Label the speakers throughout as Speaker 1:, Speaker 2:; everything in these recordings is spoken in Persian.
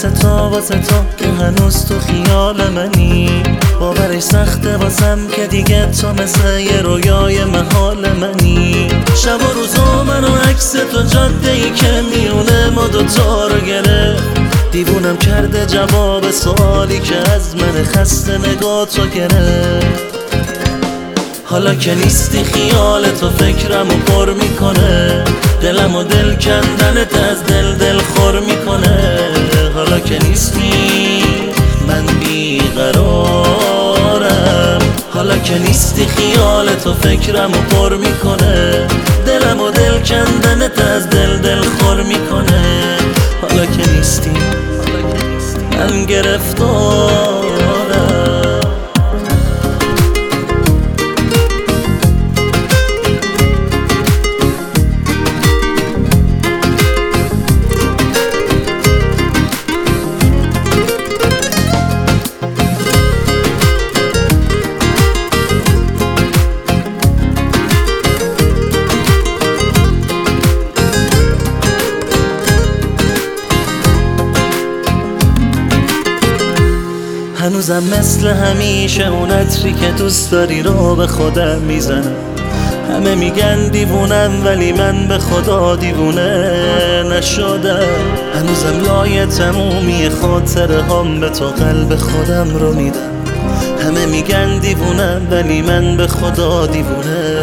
Speaker 1: واسه تو که هنوز تو خیال منی. باورش سخته واسم که دیگه تو مثل یه رویای محال منی. شب و روزا من و عکس تو جاده ای که میونه ما دوتا رو گرفت. دیوونم کرده جواب سوالی که از من خسته نگاه تو گرفت. حالا که نیستی خیال تو فکرمو پر میکنه، دلم و دل کندنت از دل خور میکنه. حالا که نیستی من بیقرارم، حالا که نیستی خیال تو فکرمو پر میکنه، دلم و دل کندنت از دل خور میکنه. حالا که نیستی من گرفتارم. هنوزم مثل همیشه اون عطری که دوست داری رو به خودم میزنم. همه میگن دیوونم ولی من به خدا دیوونه نشدم. هنوزم لای تمومی خاطره هم به تو قلب خودم رو میدم. همه میگن دیوونم ولی من به خدا دیوونه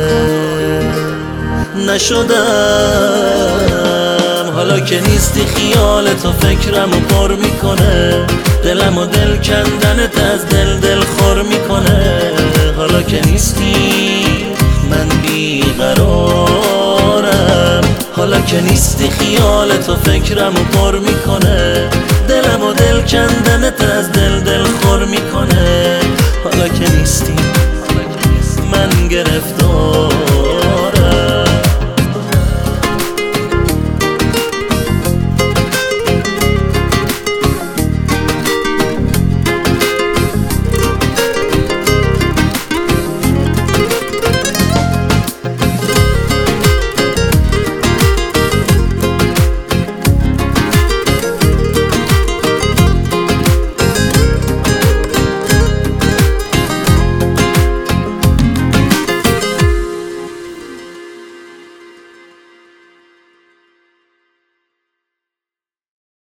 Speaker 1: نشدم. حالا که نیستی خیال تو فکرمو پر میکنه، دلم و دل کندنت از دل خور میکنه. حالا که نیستی من بیقرارم، حالا که نیستی خیال تو فکرمو پر میکنه، دلم و دل کندنت از دل خور میکنه. حالا که نیستی